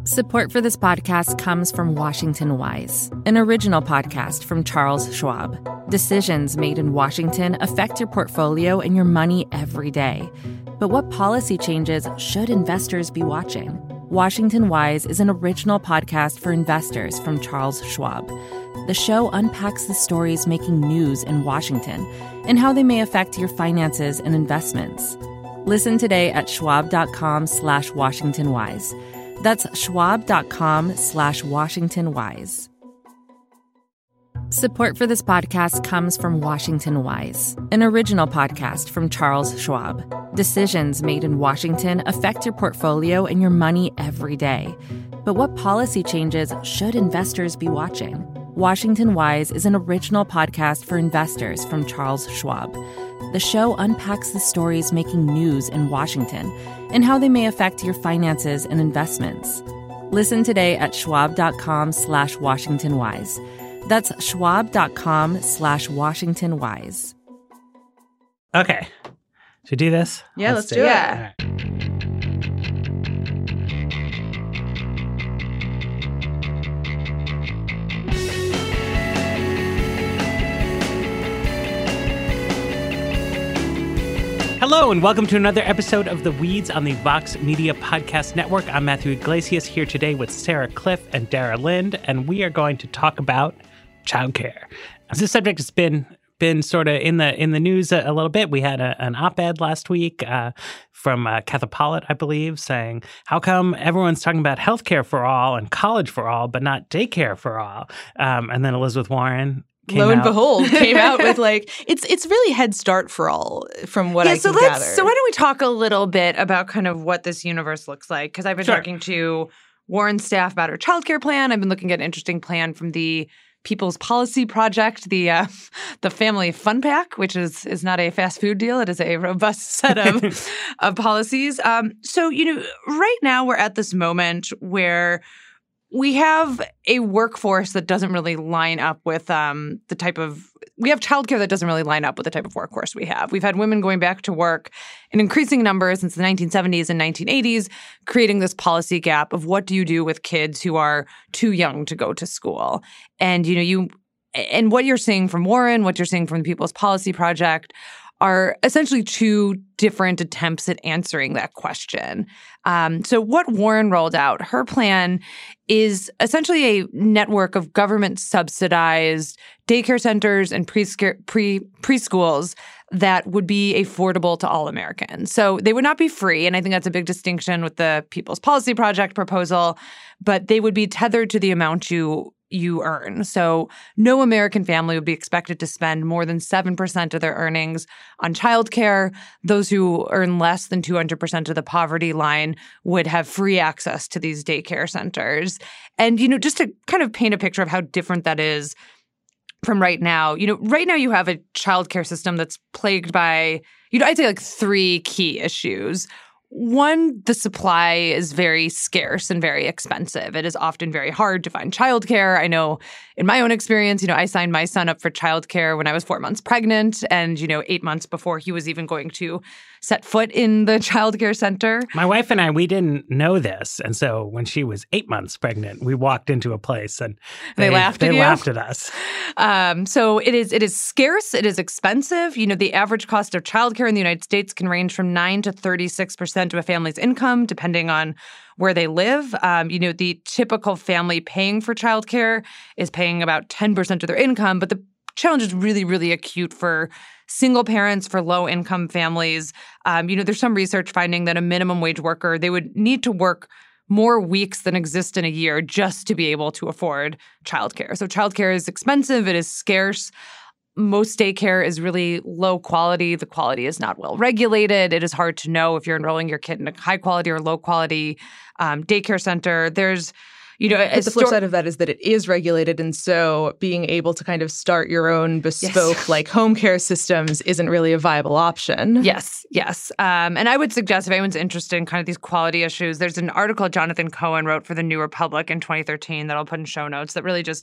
Support for this podcast comes from Washington Wise, an original podcast from Charles Schwab. Decisions made in Washington affect your portfolio and your money every day. But what policy changes should investors be watching? Washington Wise is an original podcast for investors from Charles Schwab. The show unpacks the stories making news in Washington and how they may affect your finances and investments. Listen today at schwab.com/WashingtonWise. That's schwab.com/WashingtonWise. Support for this podcast comes from Washington Wise, an original podcast from Charles Schwab. Decisions made in Washington affect your portfolio and your money every day. But what policy changes should investors be watching? Washington Wise is an original podcast for investors from Charles Schwab. The show unpacks the stories making news in Washington and how they may affect your finances and investments. Listen today at schwab.com/WashingtonWise. That's schwab.com/WashingtonWise. Okay. Should we do this? Yeah, let's do it. All right. Hello, and welcome to another episode of The Weeds on the Vox Media Podcast Network. I'm Matthew Iglesias here today with Sarah Cliff and Dara Lind, and we are going to talk about childcare. This subject has been sort of in the news a little bit. We had an op-ed last week from Katha Pollitt, I believe, saying, how come everyone's talking about healthcare for all and college for all, but not daycare for all? And then Elizabeth Warren lo and behold, came out with it's really Head Start for all from what I can gather. So why don't we talk a little bit about kind of what this universe looks like? Because I've been talking to Warren's staff about her childcare plan. I've been looking at an interesting plan from the People's Policy Project, the Family Fun Pack, which is not a fast food deal. It is a robust set of policies. So, right now we're at this moment where we have a workforce that doesn't really line up with we have childcare that doesn't really line up with the type of workforce we have. We've had women going back to work in increasing numbers since the 1970s and 1980s, creating this policy gap of what do you do with kids who are too young to go to school. And, and what you're seeing from Warren, what you're seeing from the People's Policy Project are essentially two different attempts at answering that question. So what Warren rolled out, her plan is essentially a network of government-subsidized daycare centers and preschools that would be affordable to all Americans. So they would not be free, and I think that's a big distinction with the People's Policy Project proposal, but they would be tethered to the amount you earn. So no American family would be expected to spend more than 7% of their earnings on childcare. Those who earn less than 200% of the poverty line would have free access to these daycare centers. And, just to kind of paint a picture of how different that is from right now, right now you have a childcare system that's plagued by, I'd say three key issues. One, the supply is very scarce and very expensive. It is often very hard to find childcare. I know in my own experience, I signed my son up for childcare when I was 4 months pregnant and, 8 months before he was even going to set foot in the childcare center. My wife and I, we didn't know this. And so when she was 8 months pregnant, we walked into a place and they laughed at you? They laughed at us. So it is scarce. It is expensive. The average cost of childcare in the United States can range from 9 to 36% of a family's income, depending on where they live. The typical family paying for childcare is paying about 10% of their income, but the challenge is really, really acute for single parents, for low-income families. There's some research finding that a minimum wage worker, they would need to work more weeks than exist in a year just to be able to afford childcare. So childcare is expensive. It is scarce. Most daycare is really low quality. The quality is not well regulated. It is hard to know if you're enrolling your kid in a high quality or low quality daycare center. There's the flip side of that is that it is regulated, and so being able to kind of start your own bespoke home care systems isn't really a viable option. Yes. And I would suggest if anyone's interested in kind of these quality issues, there's an article Jonathan Cohen wrote for The New Republic in 2013 that I'll put in show notes that really just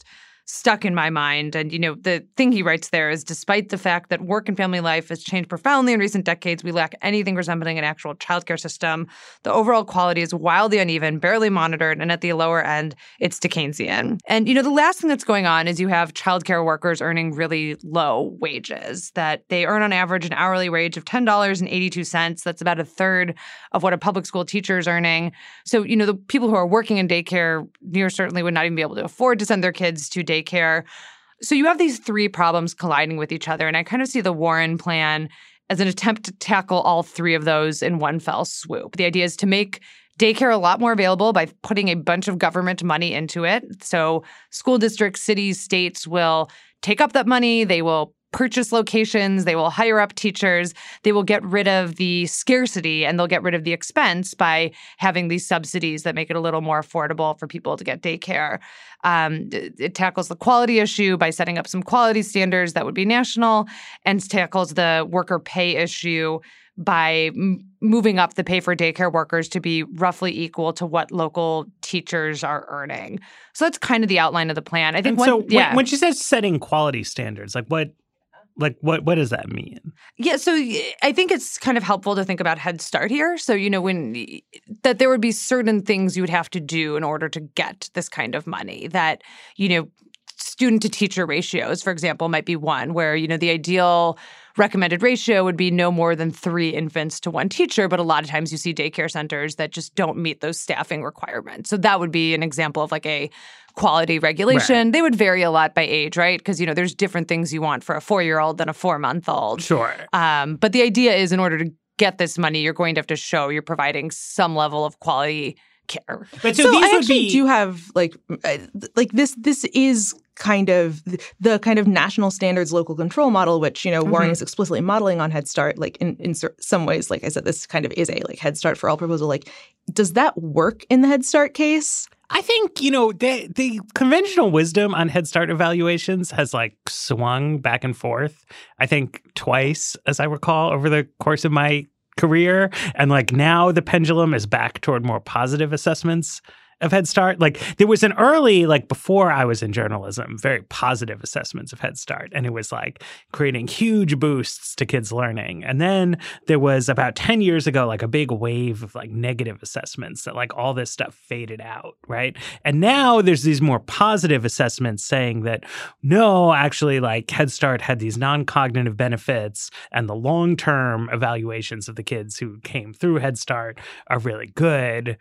stuck in my mind. And, the thing he writes there is, despite the fact that work and family life has changed profoundly in recent decades, we lack anything resembling an actual childcare system. The overall quality is wildly uneven, barely monitored, and at the lower end, it's Dickensian. And, the last thing that's going on is you have childcare workers earning really low wages, that they earn on average an hourly wage of $10.82. That's about a third of what a public school teacher is earning. So, the people who are working in daycare near certainly would not even be able to afford to send their kids to daycare. So you have these three problems colliding with each other. And I kind of see the Warren plan as an attempt to tackle all three of those in one fell swoop. The idea is to make daycare a lot more available by putting a bunch of government money into it. So school districts, cities, states will take up that money. They will purchase locations, they will hire up teachers, they will get rid of the scarcity, and they'll get rid of the expense by having these subsidies that make it a little more affordable for people to get daycare. It tackles the quality issue by setting up some quality standards that would be national, and tackles the worker pay issue by moving up the pay for daycare workers to be roughly equal to what local teachers are earning. So that's kind of the outline of the plan. I think when she says setting quality standards, what does that mean? Yeah, so I think it's kind of helpful to think about Head Start here. So, that there would be certain things you would have to do in order to get this kind of money. That, student to teacher ratios, for example, might be one where, the ideal recommended ratio would be no more than 3 infants to 1 teacher. But a lot of times you see daycare centers that just don't meet those staffing requirements. So that would be an example of a quality regulation. Right. They would vary a lot by age, right? Because, there's different things you want for a 4-year-old than a 4-month-old. Sure. But the idea is, in order to get this money, you're going to have to show you're providing some level of quality care. But so these I actually do have this is kind of the kind of national standards local control model, which, Warren is explicitly modeling on Head Start. In some ways, like I said, this kind of is a Head Start for all proposal. Does that work in the Head Start case? I think, the conventional wisdom on Head Start evaluations has swung back and forth, I think twice, as I recall, over the course of my career. And now the pendulum is back toward more positive assessments of Head Start. There was an early, before I was in journalism, very positive assessments of Head Start. And it was creating huge boosts to kids' learning. And then there was about 10 years ago, a big wave of negative assessments that all this stuff faded out, right? And now there's these more positive assessments saying that, no, actually, Head Start had these non-cognitive benefits, and the long-term evaluations of the kids who came through Head Start are really good.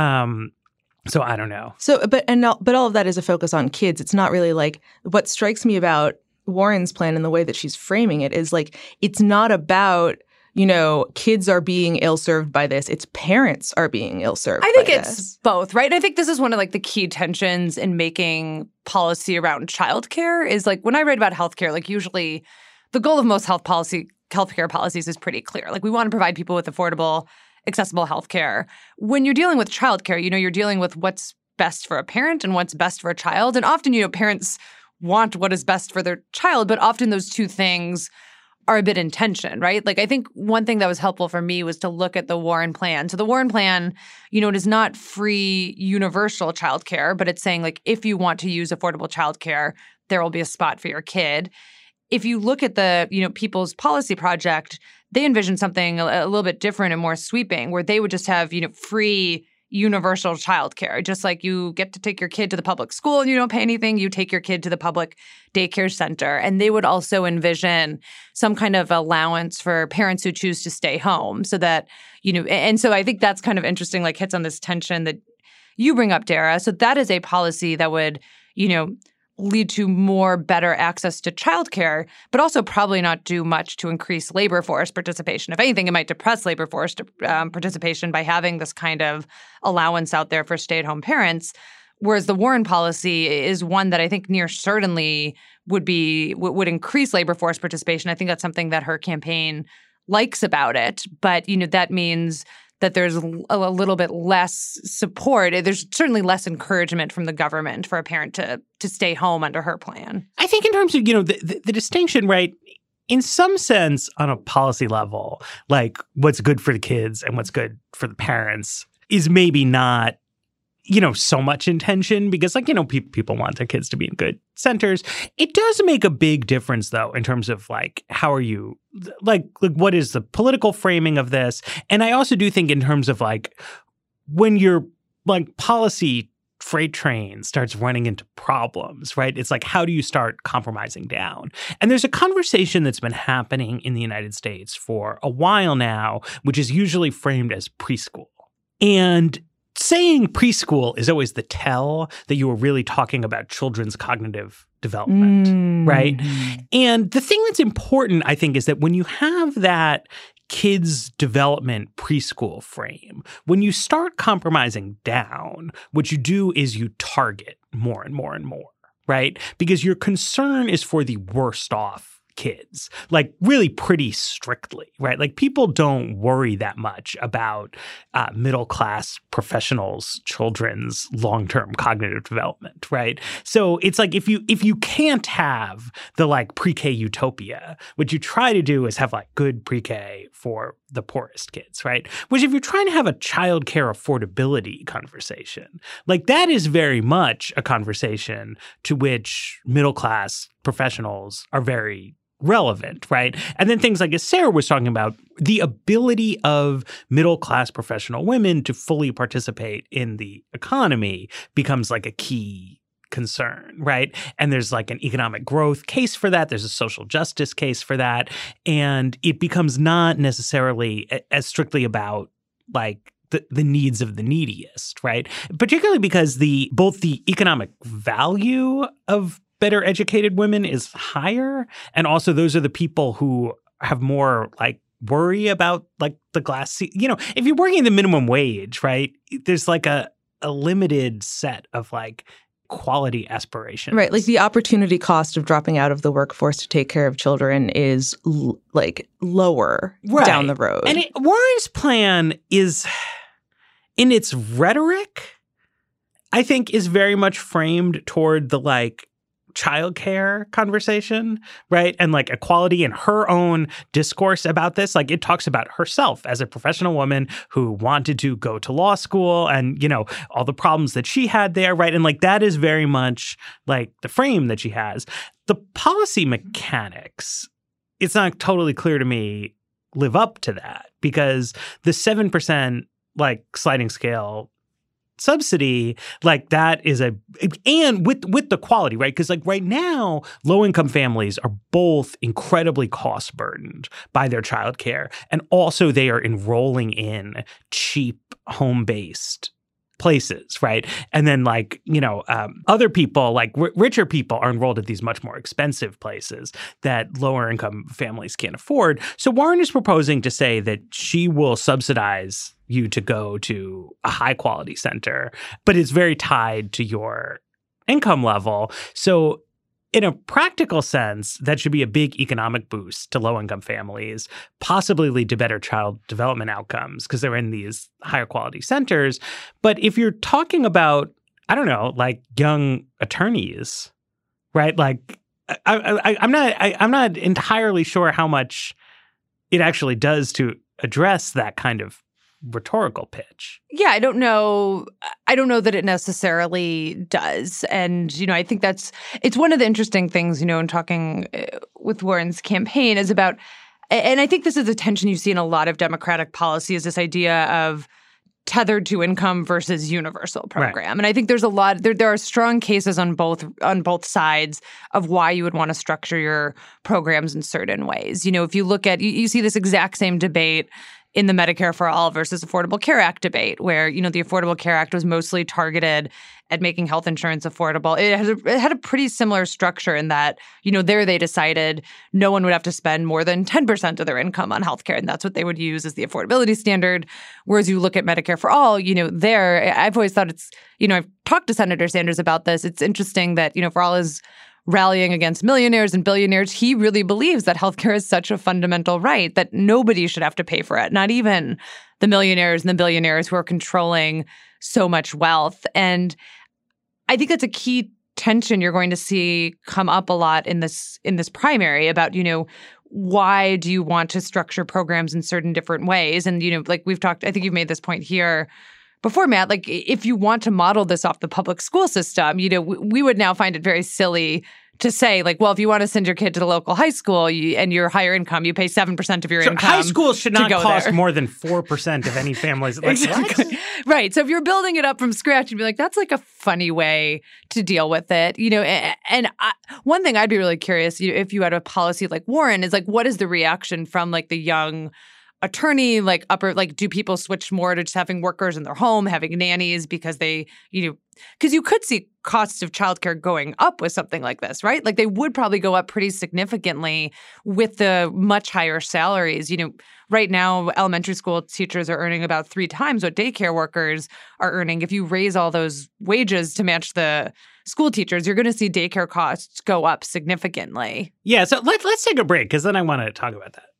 So I don't know. But all of that is a focus on kids. It's not really what strikes me about Warren's plan and the way that she's framing it is it's not about, kids are being ill-served by this. It's parents are being ill-served by this. I think it's both, right? I think this is one of the key tensions in making policy around childcare is when I write about healthcare, usually the goal of most healthcare policies is pretty clear. We want to provide people with affordable, accessible healthcare. When you're dealing with childcare, you're dealing with what's best for a parent and what's best for a child. And often, parents want what is best for their child, but often those two things are a bit in tension, right? I think one thing that was helpful for me was to look at the Warren plan. So the Warren plan, it is not free universal childcare, but it's saying if you want to use affordable childcare, there will be a spot for your kid. If you look at the, People's Policy Project, they envision something a little bit different and more sweeping, where they would just have, free universal childcare. Just like you get to take your kid to the public school and you don't pay anything, you take your kid to the public daycare center. And they would also envision some kind of allowance for parents who choose to stay home so that, and so I think that's kind of interesting, hits on this tension that you bring up, Dara. So that is a policy that would, lead to better access to childcare, but also probably not do much to increase labor force participation. If anything, it might depress labor force participation by having this kind of allowance out there for stay-at-home parents. Whereas the Warren policy is one that I think near certainly would increase labor force participation. I think that's something that her campaign likes about it. But, that means that there's a little bit less support. There's certainly less encouragement from the government for a parent to stay home under her plan. I think in terms of, the distinction, right, in some sense on a policy level, what's good for the kids and what's good for the parents is maybe not so much intention because, like, people want their kids to be in good centers. It does make a big difference, though, in terms of, like, how are you, like what is the political framing of this? And I also do think in terms of, like, when your, like, policy freight train starts running into problems, right? It's like, how do you start compromising down? And there's a conversation that's been happening in the United States for a while now, which is usually framed as preschool. And saying preschool is always the tell that you were really talking about children's cognitive development, right? And the thing that's important, I think, is that when you have that kids' development preschool frame, when you start compromising down, what you do is you target more and more and more, right? Because your concern is for the worst off kids, like really pretty strictly, right? Like people don't worry that much about middle-class professionals' children's long-term cognitive development, right? So it's like if you can't have the like pre-K utopia, what you try to do is have like good pre-K for the poorest kids, right? Which if you're trying to have a childcare affordability conversation, like that is very much a conversation to which middle-class professionals are very relevant, right? And then things like, as Sarah was talking about, the ability of middle-class professional women to fully participate in the economy becomes like a key concern, right? And there's like an economic growth case for that. There's a social justice case for that. And it becomes not necessarily as strictly about like the needs of the neediest, right? Particularly because both the economic value of better educated women is higher. And also those are the people who have more like worry about like the glass, if you're working the minimum wage, right, there's like a limited set of like quality aspirations. Right. Like the opportunity cost of dropping out of the workforce to take care of children is like lower down the road. And Warren's plan is, in its rhetoric, I think is very much framed toward the like childcare conversation, right? And like equality, and her own discourse about this. Like it talks about herself as a professional woman who wanted to go to law school and, all the problems that she had there, right? And like that is very much like the frame that she has. The policy mechanics, it's not totally clear to me, live up to that because the 7% like sliding scale subsidy, like that is and with the quality, right? Because like right now, low-income families are both incredibly cost burdened by their childcare, and also they are enrolling in cheap home-based places, right? And then like, other people, like richer people are enrolled at these much more expensive places that lower income families can't afford. So Warren is proposing to say that she will subsidize you to go to a high quality center, but it's very tied to your income level. So in a practical sense, that should be a big economic boost to low-income families, possibly lead to better child development outcomes because they're in these higher quality centers. But if you're talking about, I don't know, like young attorneys, right? Like I'm not entirely sure how much it actually does to address that kind of rhetorical pitch. Yeah, I don't know that it necessarily does. And, I think it's one of the interesting things, in talking with Warren's campaign is about, and I think this is a tension you see in a lot of Democratic policy, is this idea of tethered to income versus universal program. Right. And I think there's there are strong cases on both sides of why you would want to structure your programs in certain ways. If you look at, you see this exact same debate in the Medicare for All versus Affordable Care Act debate, where, the Affordable Care Act was mostly targeted at making health insurance affordable. It had a pretty similar structure in that, there they decided no one would have to spend more than 10% of their income on healthcare, and that's what they would use as the affordability standard. Whereas you look at Medicare for All, there, I've always thought it's, I've talked to Senator Sanders about this. It's interesting that, for all his rallying against millionaires and billionaires, he really believes that healthcare is such a fundamental right that nobody should have to pay for it, not even the millionaires and the billionaires who are controlling so much wealth. And I think that's a key tension you're going to see come up a lot in this primary about, why do you want to structure programs in certain different ways? And, like we've talked, I think you've made this point here before, Matt, like if you want to model this off the public school system, we would now find it very silly to say, like, well, if you want to send your kid to the local high school and you're higher income, you pay 7% of your income. High schools should not cost there. more than 4% of any family's. Like, exactly. Right. So if you're building it up from scratch, you'd be like, that's like a funny way to deal with it. One thing I'd be really curious, if you had a policy like Warren, is like, what is the reaction from like the young attorney, like do people switch more to just having workers in their home, having nannies because because you could see costs of childcare going up with something like this, right? Like they would probably go up pretty significantly with the much higher salaries. Right now, elementary school teachers are earning about 3 times what daycare workers are earning. If you raise all those wages to match the school teachers, you're going to see daycare costs go up significantly. Yeah, so let's take a break because then I want to talk about that.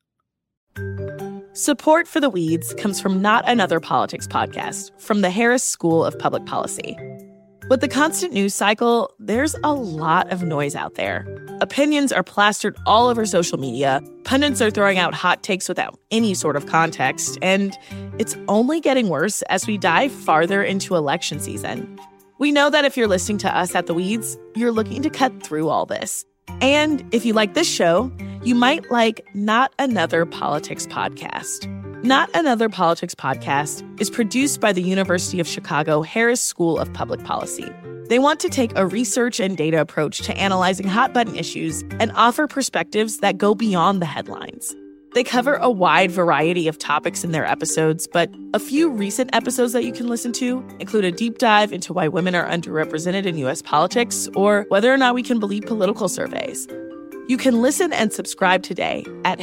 Support for The Weeds comes from Not Another Politics podcast from the Harris School of Public Policy. With the constant news cycle, there's a lot of noise out there. Opinions are plastered all over social media, pundits are throwing out hot takes without any sort of context, and it's only getting worse as we dive farther into election season. We know that if you're listening to us at The Weeds, you're looking to cut through all this. And if you like this show, you might like Not Another Politics podcast. Not Another Politics podcast is produced by the University of Chicago Harris School of Public Policy. They want to take a research and data approach to analyzing hot-button issues and offer perspectives that go beyond the headlines. They cover a wide variety of topics in their episodes, but a few recent episodes that you can listen to include a deep dive into why women are underrepresented in U.S. politics or whether or not we can believe political surveys. You can listen and subscribe today at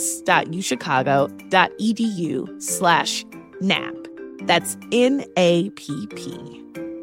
harris.uchicago.edu/NAP. That's NAPP.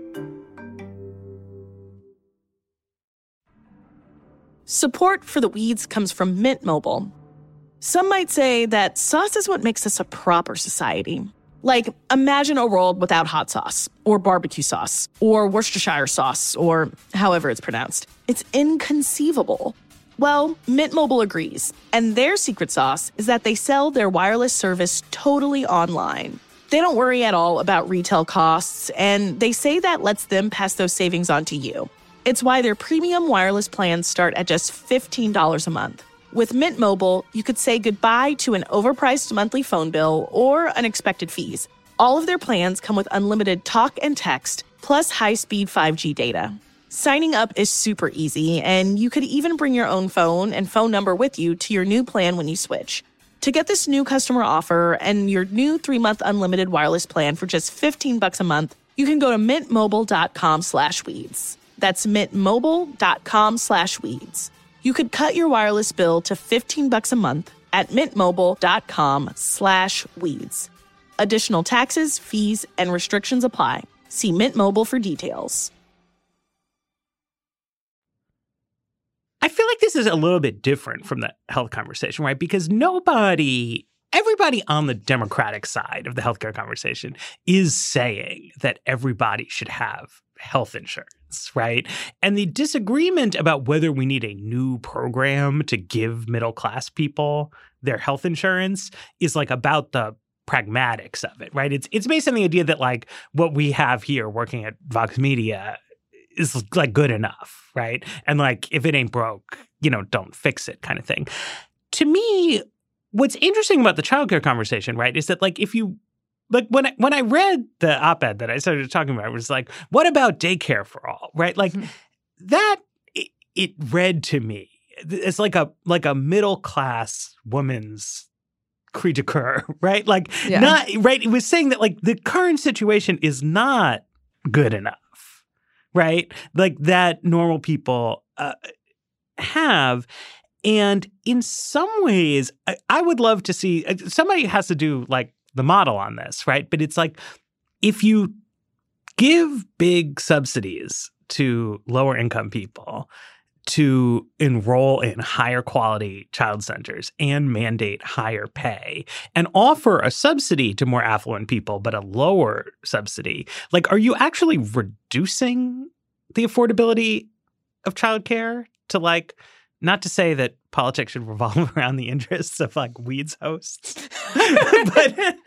Support for The Weeds comes from Mint Mobile. Some might say that sauce is what makes us a proper society. Like, imagine a world without hot sauce, or barbecue sauce, or Worcestershire sauce, or however it's pronounced. It's inconceivable. Well, Mint Mobile agrees, and their secret sauce is that they sell their wireless service totally online. They don't worry at all about retail costs, and they say that lets them pass those savings on to you. It's why their premium wireless plans start at just $15 a month. With Mint Mobile, you could say goodbye to an overpriced monthly phone bill or unexpected fees. All of their plans come with unlimited talk and text, plus high-speed 5G data. Signing up is super easy, and you could even bring your own phone and phone number with you to your new plan when you switch. To get this new customer offer and your new 3-month unlimited wireless plan for just $15 a month, you can go to mintmobile.com/weeds. That's mintmobile.com/weeds. You could cut your wireless bill to $15 a month at mintmobile.com/weeds. Additional taxes, fees, and restrictions apply. See Mint Mobile for details. I feel like this is a little bit different from the health conversation, right? Because everybody on the Democratic side of the healthcare conversation is saying that everybody should have health insurance, right? And the disagreement about whether we need a new program to give middle-class people their health insurance is like about the pragmatics of it, right? It's based on the idea that like what we have here working at Vox Media is like good enough, right? And like if it ain't broke, don't fix it kind of thing. To me, what's interesting about the childcare conversation, right, is that like if you like when I read the op-ed that I started talking about, it was like, what about daycare for all, right? Like that it read to me it's like a middle class woman's cri de coeur, right? Like not right. It was saying that like the current situation is not good enough, right? Like that normal people have. And in some ways, I would love to see somebody has to do like the model on this, right? But it's like if you give big subsidies to lower income people to enroll in higher quality child centers and mandate higher pay and offer a subsidy to more affluent people, but a lower subsidy, like, are you actually reducing the affordability of childcare to like, not to say that politics should revolve around the interests of like Weeds hosts,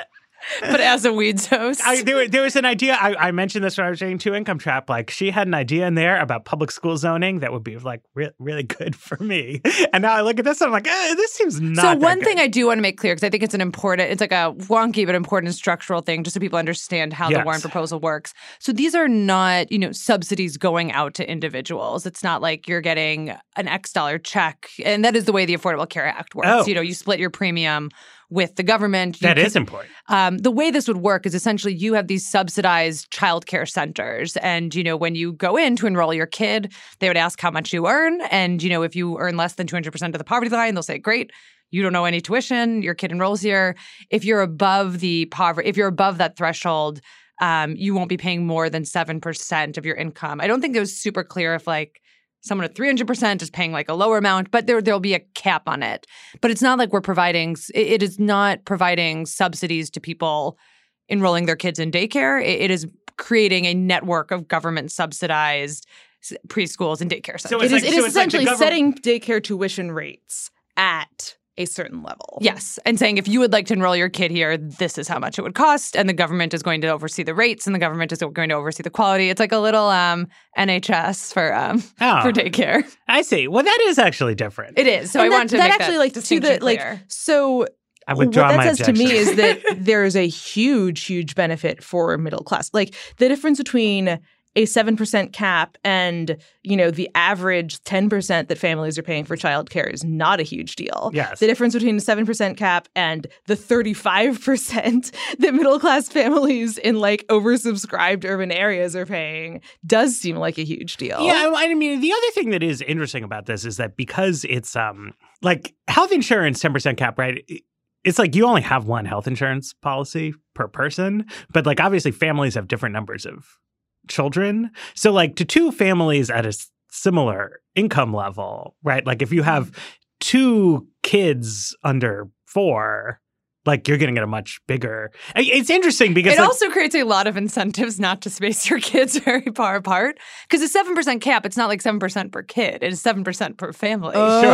But as a Weeds host. There was an idea. I mentioned this when I was reading Two Income Trap. Like, she had an idea in there about public school zoning that would be, like, really good for me. And now I look at this and I'm like, this seems not So that one good. thing I do want to make clear, because I think it's like a wonky but important structural thing, just so people understand how the Warren proposal works. So these are not, subsidies going out to individuals. It's not like you're getting an X dollar check. And that is the way the Affordable Care Act works. Oh. You split your premium with the government. That is important. The way this would work is essentially you have these subsidized childcare centers. And, when you go in to enroll your kid, they would ask how much you earn. And, if you earn less than 200% of the poverty line, they'll say, great, you don't owe any tuition, your kid enrolls here. If you're above that threshold, you won't be paying more than 7% of your income. I don't think it was super clear if someone at 300% is paying a lower amount, but there'll be a cap on it. But it's not like it is not providing subsidies to people enrolling their kids in daycare. It is creating a network of government subsidized preschools and daycare centers. So it is essentially like setting daycare tuition rates at a certain level. Yes. And saying if you would like to enroll your kid here, this is how much it would cost. And the government is going to oversee the rates and the government is going to oversee the quality. It's like a little NHS for daycare. I see. Well, that is actually different. It is. So I wanted to make that distinction clear. So I withdraw what my that says to me objection. is that there is a huge benefit for middle class. Like the difference between a 7% cap and, the average 10% that families are paying for childcare is not a huge deal. Yes. The difference between the 7% cap and the 35% that middle class families in oversubscribed urban areas are paying does seem like a huge deal. Yeah, I mean, the other thing that is interesting about this is that because it's health insurance 10% cap, right? It's you only have one health insurance policy per person, but obviously families have different numbers of children. So to two families at a similar income level, right? If you have two kids under 4, you're going to get a much bigger. It's interesting because it also creates a lot of incentives not to space your kids very far apart. Because a 7% cap, it's not 7% per kid. It is 7% per family.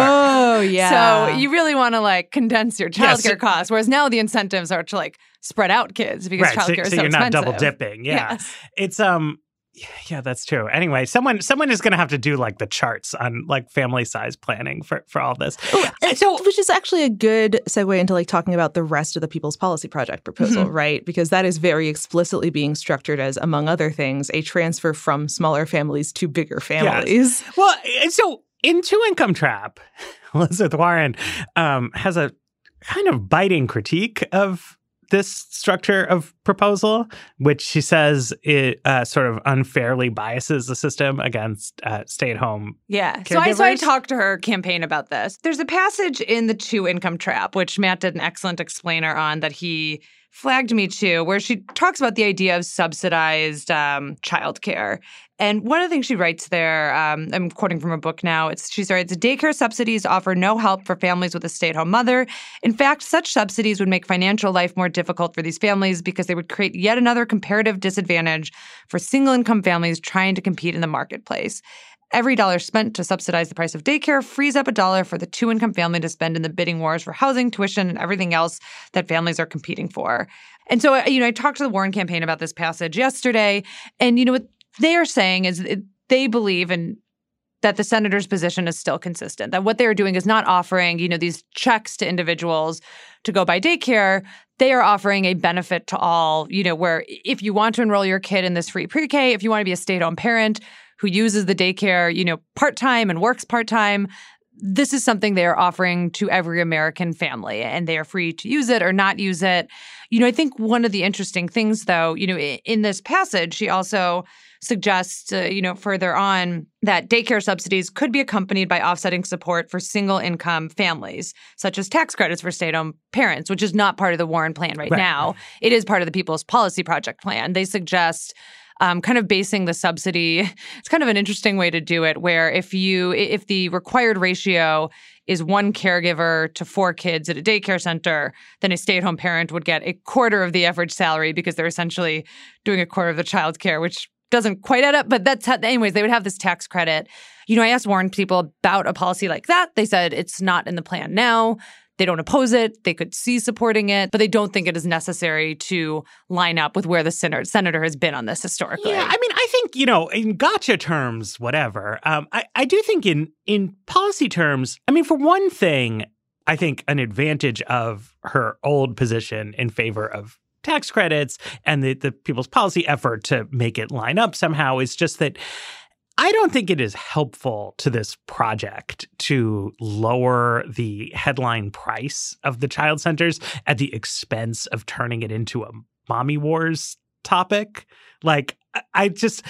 Oh, yeah. So you really want to condense your childcare costs. Whereas now the incentives are to spread out kids because childcare is so you're expensive. not double dipping. Yeah. Yes. It's yeah, that's true. Anyway, someone is going to have to do the charts on family size planning for all this. So, which is actually a good segue into talking about the rest of the People's Policy Project proposal, right? Because that is very explicitly being structured as, among other things, a transfer from smaller families to bigger families. Yes. Well, so in Two Income Trap, Elizabeth Warren has a kind of biting critique of this structure of proposal, which she says it sort of unfairly biases the system against stay-at-home caregivers. So I talked to her campaign about this. There's a passage in the Two Income Trap, which Matt did an excellent explainer on that he flagged me to, where she talks about the idea of subsidized childcare. And one of the things she writes there, I'm quoting from her book now, she writes, daycare subsidies offer no help for families with a stay-at-home mother. In fact, such subsidies would make financial life more difficult for these families because they would create yet another comparative disadvantage for single-income families trying to compete in the marketplace. Every dollar spent to subsidize the price of daycare frees up a dollar for the two-income family to spend in the bidding wars for housing, tuition, and everything else that families are competing for. And so, I talked to the Warren campaign about this passage yesterday, and what they are saying is they believe that the senator's position is still consistent, that what they are doing is not offering, these checks to individuals to go buy daycare. They are offering a benefit to all, where if you want to enroll your kid in this free pre-K, if you want to be a stay-at-home parent who uses the daycare, part-time and works part-time, this is something they are offering to every American family, and they are free to use it or not use it. I think one of the interesting things, though, in this passage, she also suggests, further on that daycare subsidies could be accompanied by offsetting support for single-income families, such as tax credits for stay-at-home parents, which is not part of the Warren plan right now. It is part of the People's Policy Project plan. They suggest kind of basing the subsidy. It's kind of an interesting way to do it, where if the required ratio is 1 caregiver to 4 kids at a daycare center, then a stay-at-home parent would get a quarter of the average salary because they're essentially doing a quarter of the childcare, which doesn't quite add up, but that's how, anyways, they would have this tax credit. You know, I asked Warren people about a policy like that. They said it's not in the plan now. They don't oppose it. They could see supporting it, but they don't think it is necessary to line up with where the senator has been on this historically. Yeah, I mean, I think, you know, in gotcha terms, whatever. I do think in policy terms, I mean, for one thing, I think an advantage of her old position in favor of tax credits and the People's Policy effort to make it line up somehow is just that I don't think it is helpful to this project to lower the headline price of the child centers at the expense of turning it into a mommy wars topic. Like, I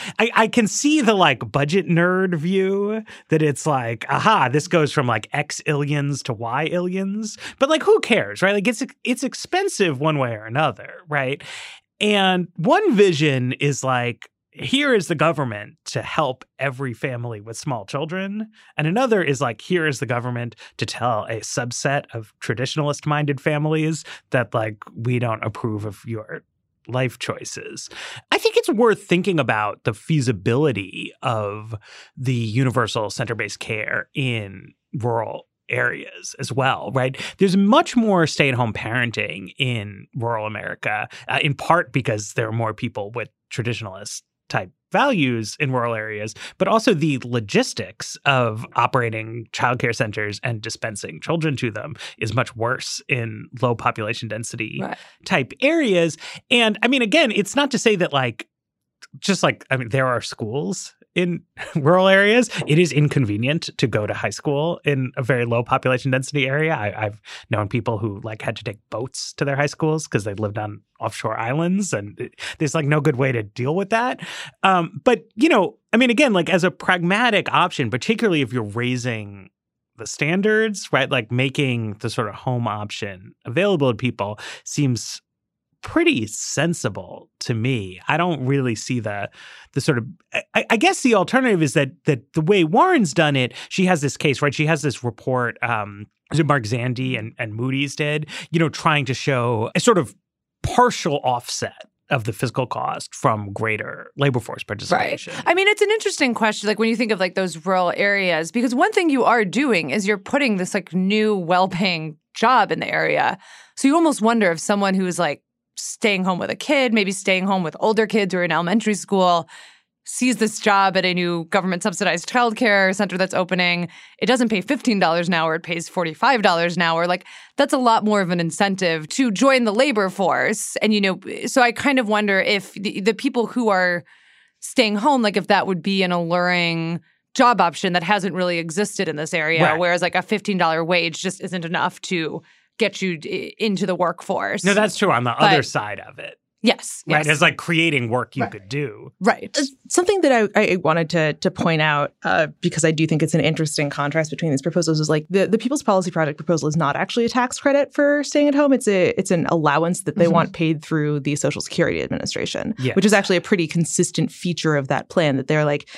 can see the like budget nerd view that it's like, aha, this goes from like X illions to Y illions. But like, who cares, right? Like, it's expensive one way or another, right? And one vision is like, here is the government to help every family with small children. And another is like, here is the government to tell a subset of traditionalist-minded families that like, we don't approve of your life choices. I think it's worth thinking about the feasibility of the universal center-based care in rural areas as well, right? There's much more stay-at-home parenting in rural America, in part because there are more people with traditionalist type values in rural areas, but also the logistics of operating childcare centers and dispensing children to them is much worse in low population density type areas. And I mean, again, it's not to say that like, just like, I mean, there are schools in rural areas. It is inconvenient to go to high school in a very low population density area. I've known people who like had to take boats to their high schools because they lived on offshore islands, and there's like no good way to deal with that. But, you know, I mean, again, like as a pragmatic option, particularly if you're raising the standards, right? Like making the sort of home option available to people seems pretty sensible to me. I don't really see the sort of, I guess the alternative is that the way Warren's done it, she has this case, right? She has this report, Mark Zandi and Moody's did, you know, trying to show a sort of partial offset of the fiscal cost from greater labor force participation. Right. I mean, it's an interesting question, like when you think of like those rural areas, because one thing you are doing is you're putting this like new well-paying job in the area. So you almost wonder if someone who's like staying home with a kid, maybe staying home with older kids who are in elementary school, sees this job at a new government-subsidized childcare center that's opening. It doesn't pay $15 an hour. It pays $45 an hour. Like, that's a lot more of an incentive to join the labor force. And, you know, so I kind of wonder if the people who are staying home, like if that would be an alluring job option that hasn't really existed in this area, right, whereas like a $15 wage just isn't enough to get you into the workforce. No, that's true on the other side of it. Yes. Right. It's like creating work you could do. Right. Something that I wanted to point out, because I do think it's an interesting contrast between these proposals, is like the People's Policy Project proposal is not actually a tax credit for staying at home. It's an allowance that they want paid through the Social Security Administration, which is actually a pretty consistent feature of that plan, that they're like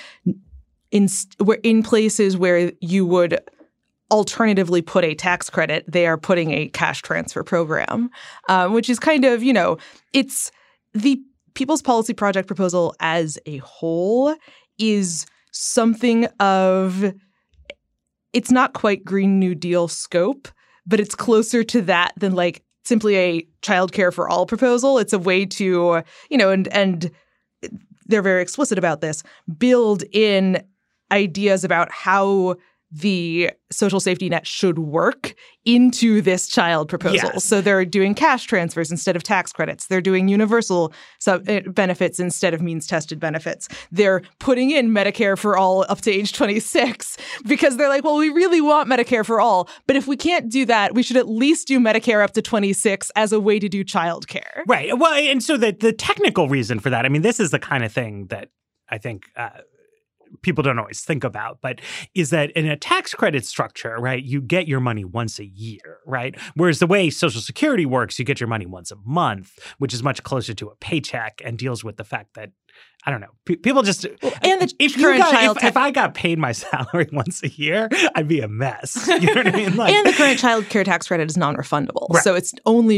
in places where you would alternatively put a tax credit, they are putting a cash transfer program, which is kind of, you know, it's the People's Policy Project proposal as a whole is something of, it's not quite Green New Deal scope, but it's closer to that than like simply a childcare for all proposal. It's a way to, you know, and they're very explicit about this, build in ideas about how the social safety net should work into this child proposal. Yes. So they're doing cash transfers instead of tax credits. They're doing universal benefits instead of means-tested benefits. They're putting in Medicare for all up to age 26 because they're like, well, we really want Medicare for all, but if we can't do that, we should at least do Medicare up to 26 as a way to do childcare. Right. Well, and so the technical reason for that, I mean, this is the kind of thing that I think people don't always think about, but is that in a tax credit structure, right, you get your money once a year, right? Whereas the way Social Security works, you get your money once a month, which is much closer to a paycheck and deals with the fact that, I don't know, people just, and if I got paid my salary once a year, I'd be a mess. You know what I mean? Like, and the current child care tax credit is non-refundable. Right. So it's only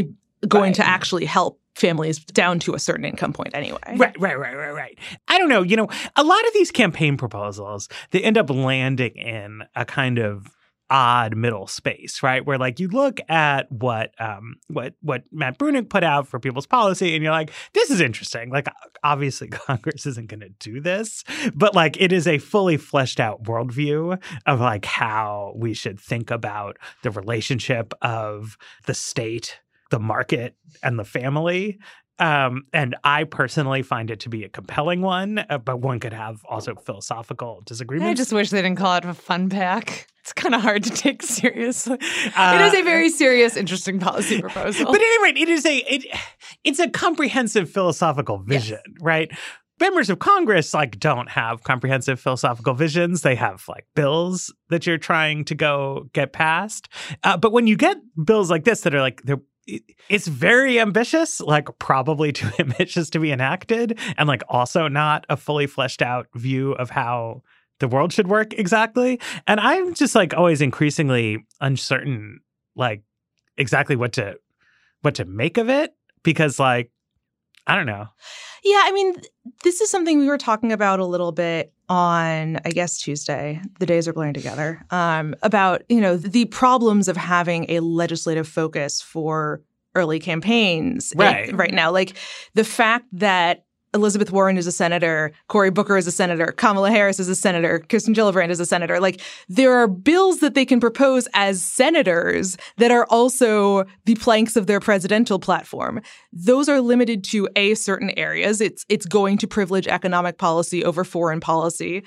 going to actually help families down to a certain income point anyway. Right. I don't know. A lot of these campaign proposals, they end up landing in a kind of odd middle space, right? Where like you look at what Matt Bruenig put out for People's Policy and you're like, this is interesting. Like obviously Congress isn't going to do this, but like it is a fully fleshed out worldview of like how we should think about the relationship of the state, the market, and the family. And I personally find it to be a compelling one, but one could have also philosophical disagreements. I just wish they didn't call it a fun pack. It's kind of hard to take seriously. It is a very serious, interesting policy proposal. But anyway, it's a comprehensive philosophical vision, right? Members of Congress don't have comprehensive philosophical visions. They have bills that you're trying to go get passed. But when you get bills like this that are it's very ambitious, probably too ambitious to be enacted, and also not a fully fleshed out view of how the world should work exactly. And I'm just always increasingly uncertain, exactly what to make of it, because I don't know. Yeah, I mean, this is something we were talking about a little bit on, I guess, Tuesday. The days are blurring together. About, the problems of having a legislative focus for early campaigns right now. The fact that Elizabeth Warren is a senator, Cory Booker is a senator, Kamala Harris is a senator, Kirsten Gillibrand is a senator. There are bills that they can propose as senators that are also the planks of their presidential platform. Those are limited to certain areas. It's going to privilege economic policy over foreign policy.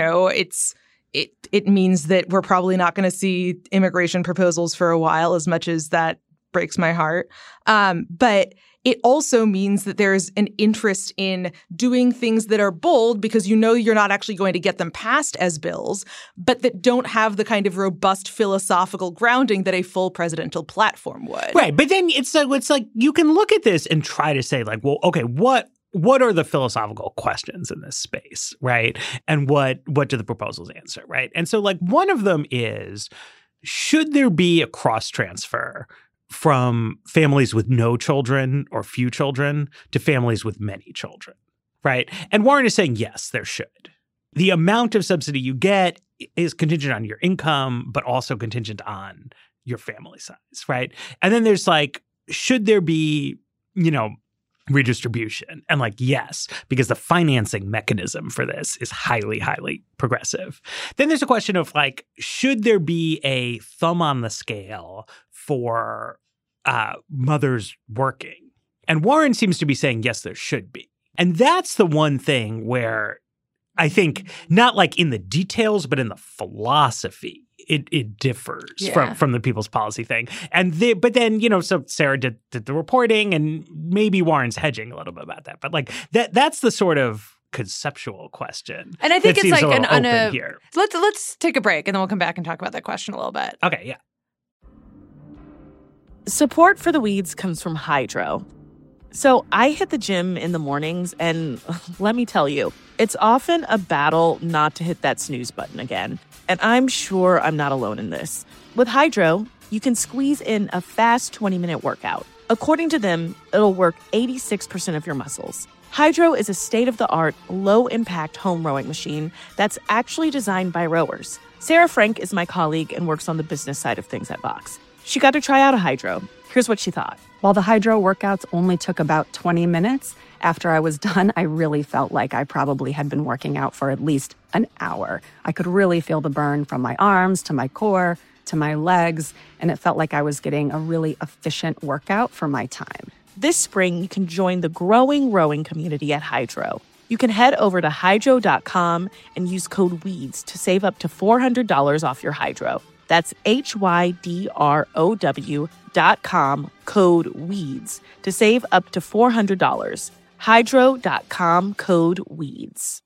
It means that we're probably not going to see immigration proposals for a while, as much as that breaks my heart. But it also means that there's an interest in doing things that are bold because you're not actually going to get them passed as bills, but that don't have the kind of robust philosophical grounding that a full presidential platform would. Right. But then it's you can look at this and try to say well, okay, what are the philosophical questions in this space, right? And what do the proposals answer, right? And so one of them is, should there be a cross transfer from families with no children or few children to families with many children, right? And Warren is saying, yes, there should. The amount of subsidy you get is contingent on your income, but also contingent on your family size, right? And then there's should there be, redistribution? And yes, because the financing mechanism for this is highly, highly progressive. Then there's a question of should there be a thumb on the scale for mothers working? And Warren seems to be saying, yes, there should be. And that's the one thing where I think, not in the details, but in the philosophy, it differs from the People's Policy thing. And but then, so Sarah did the reporting, and maybe Warren's hedging a little bit about that. But that's the sort of conceptual question. And I think it's here. Let's take a break and then we'll come back and talk about that question a little bit. Okay, yeah. Support for The Weeds comes from Hydro. So I hit the gym in the mornings, and let me tell you, it's often a battle not to hit that snooze button again. And I'm sure I'm not alone in this. With Hydro, you can squeeze in a fast 20-minute workout. According to them, it'll work 86% of your muscles. Hydro is a state-of-the-art, low-impact home rowing machine that's actually designed by rowers. Sarah Frank is my colleague and works on the business side of things at Vox. She got to try out a Hydro. Here's what she thought. While the Hydro workouts only took about 20 minutes, after I was done, I really felt like I probably had been working out for at least an hour. I could really feel the burn from my arms to my core to my legs, and it felt like I was getting a really efficient workout for my time. This spring, you can join the growing rowing community at Hydro. You can head over to hydro.com and use code WEEDS to save up to $400 off your Hydro. That's HYDROW.com, code WEEDS, to save up to $400. Hydro.com, code WEEDS.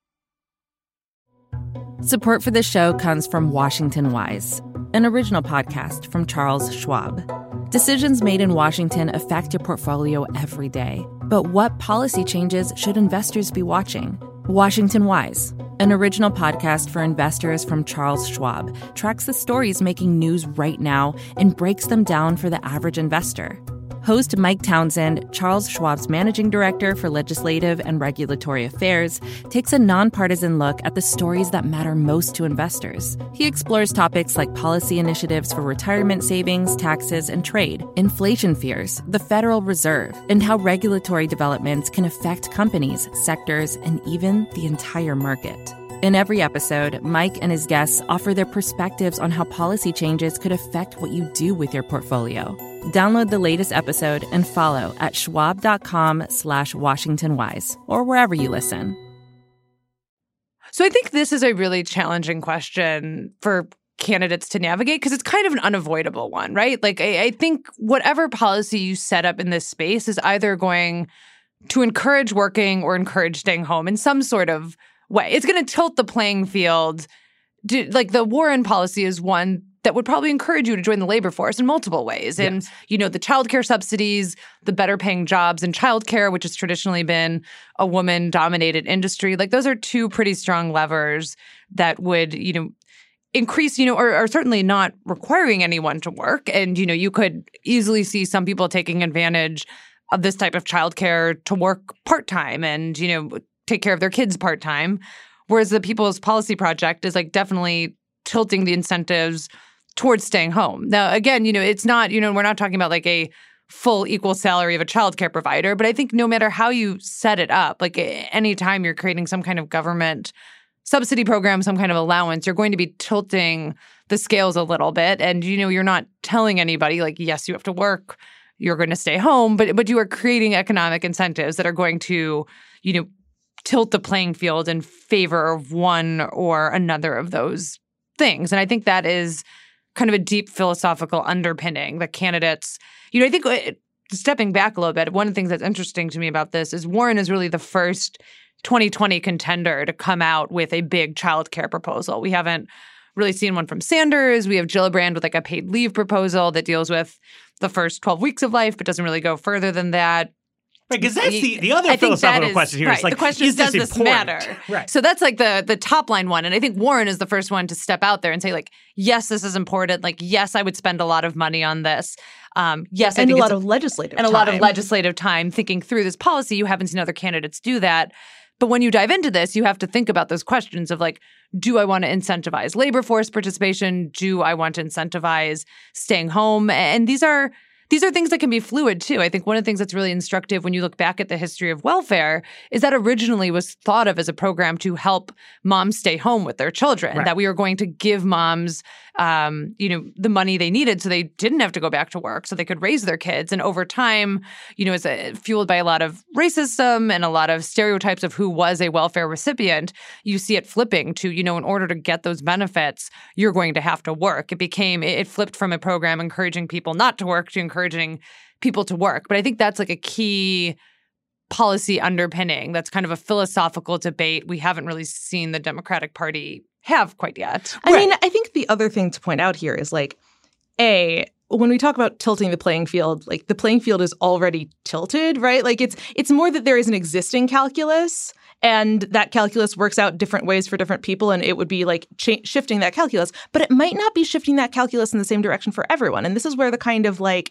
Support for this show comes from Washington Wise, an original podcast from Charles Schwab. Decisions made in Washington affect your portfolio every day. But what policy changes should investors be watching? Washington Wise, an original podcast for investors from Charles Schwab, tracks the stories making news right now and breaks them down for the average investor. Host Mike Townsend, Charles Schwab's managing director for legislative and regulatory affairs, takes a nonpartisan look at the stories that matter most to investors. He explores topics like policy initiatives for retirement savings, taxes, and trade, inflation fears, the Federal Reserve, and how regulatory developments can affect companies, sectors, and even the entire market. In every episode, Mike and his guests offer their perspectives on how policy changes could affect what you do with your portfolio. Download the latest episode and follow at schwab.com/WashingtonWise or wherever you listen. So I think this is a really challenging question for candidates to navigate because it's kind of an unavoidable one, right? Like, I think whatever policy you set up in this space is either going to encourage working or encourage staying home in some sort of way. It's going to tilt the playing field. Like the Warren policy is one that would probably encourage you to join the labor force in multiple ways. And, Yes. the childcare subsidies, the better paying jobs in childcare, which has traditionally been a woman-dominated industry. Like those are two pretty strong levers that would, increase, or certainly not requiring anyone to work. And, you could easily see some people taking advantage of this type of childcare to work part-time and, take care of their kids part-time. Whereas the People's Policy Project is like definitely tilting the incentives towards staying home. Now, again, it's not, we're not talking about like a full equal salary of a childcare provider, but I think no matter how you set it up, like anytime you're creating some kind of government subsidy program, some kind of allowance, you're going to be tilting the scales a little bit. And, you're not telling anybody like, yes, you have to work, you're going to stay home, but you are creating economic incentives that are going to, tilt the playing field in favor of one or another of those things. And I think that is kind of a deep philosophical underpinning that candidates, I think stepping back a little bit, one of the things that's interesting to me about this is Warren is really the first 2020 contender to come out with a big childcare proposal. We haven't really seen one from Sanders. We have Gillibrand with like a paid leave proposal that deals with the first 12 weeks of life, but doesn't really go further than that. Right, because that's the other philosophical question here. Right, Is like, the question is, does this matter? Right. So that's like the top line one. And I think Warren is the first one to step out there and say like, yes, this is important. Like, yes, I would spend a lot of money on this. Yes, I and think a lot of legislative and time. a lot of legislative time thinking through this policy. You haven't seen other candidates do that. But when you dive into this, you have to think about those questions of like, do I want to incentivize labor force participation? Do I want to incentivize staying home? And these are things that can be fluid too. I think one of the things that's really instructive when you look back at the history of welfare is that originally was thought of as a program to help moms stay home with their children, right. that we were going to give moms, the money they needed so they didn't have to go back to work, so they could raise their kids. And over time, it's fueled by a lot of racism and a lot of stereotypes of who was a welfare recipient, you see it flipping to, in order to get those benefits, you're going to have to work. It flipped from a program encouraging people not to work to encouraging people to work. But I think that's like a key policy underpinning. That's kind of a philosophical debate we haven't really seen the Democratic Party have quite yet. I mean, I think the other thing to point out here is like, when we talk about tilting the playing field, like the playing field is already tilted, right? Like it's more that there is an existing calculus and that calculus works out different ways for different people. And it would be like shifting that calculus, but it might not be shifting that calculus in the same direction for everyone. And this is where the kind of like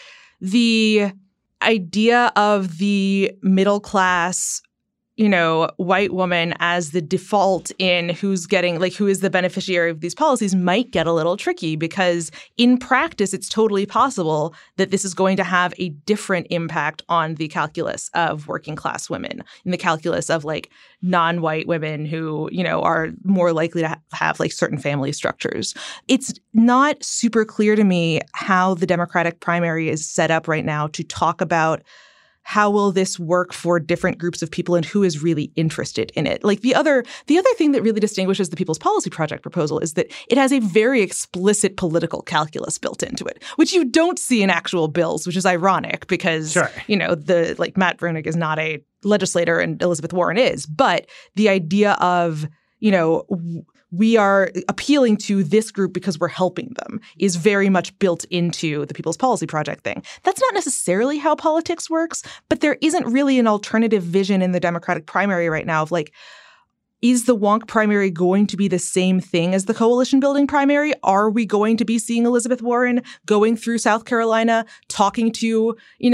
the idea of the middle class, white woman as the default in who is the beneficiary of these policies might get a little tricky because in practice, it's totally possible that this is going to have a different impact on the calculus of working class women, in the calculus of like non-white women who, are more likely to have like certain family structures. It's not super clear to me how the Democratic primary is set up right now to talk about how will this work for different groups of people and who is really interested in it? Like the other thing that really distinguishes the People's Policy Project proposal is that it has a very explicit political calculus built into it, which you don't see in actual bills, which is ironic because, Sure. Matt Bruenig is not a legislator and Elizabeth Warren is. But the idea of, we are appealing to this group because we're helping them is very much built into the People's Policy Project thing. That's not necessarily how politics works, but there isn't really an alternative vision in the Democratic primary right now of like, is the Wonk primary going to be the same thing as the coalition building primary? Are we going to be seeing Elizabeth Warren going through South Carolina, talking to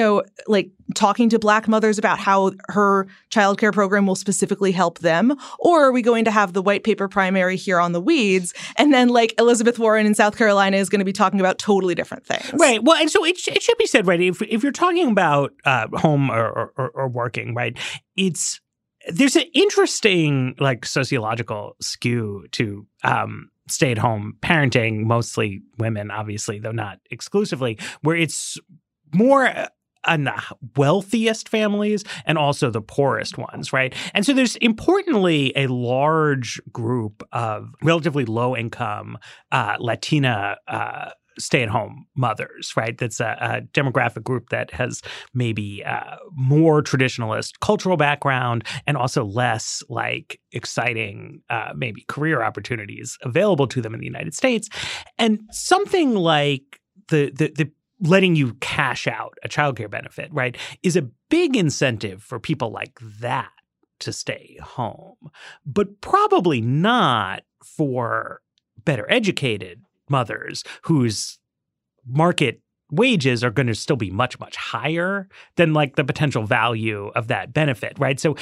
Black mothers about how her childcare program will specifically help them? Or are we going to have the white paper primary here on the Weeds, and then Elizabeth Warren in South Carolina is going to be talking about totally different things? Right. Well, and so it should be said, right, if you're talking about home or working, right, there's an interesting sociological skew to stay-at-home parenting, mostly women, obviously, though not exclusively, where it's more on the wealthiest families and also the poorest ones, right? And so there's importantly a large group of relatively low-income Latina stay-at-home mothers, right? That's a demographic group that has maybe more traditionalist cultural background and also less exciting maybe career opportunities available to them in the United States. And something like the letting you cash out a childcare benefit, right, is a big incentive for people like that to stay home, but probably not for better educated mothers whose market wages are going to still be much, much higher than the potential value of that benefit, right? So